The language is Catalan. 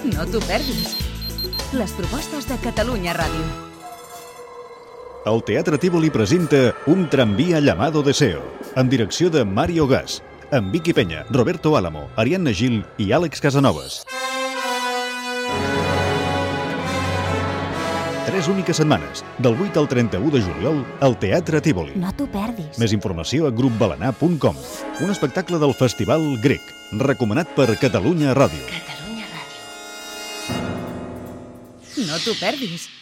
No t'ho perdis. Les propostes de Catalunya Ràdio. El Teatre Tívoli presenta Un tranvía llamado Deseo, amb direcció de Mario Gas, amb Vicky Peña, Roberto Álamo, Ariadna Gil i Àlex Casanovas. 3 úniques setmanes, del 8 al 31 de juliol, al Teatre Tívoli. No t'ho perdis. Més informació a grupbalanar.com. Un espectacle del Festival Grec, recomanat per Catalunya Ràdio. Catalunya Ràdio. No t'ho perdis.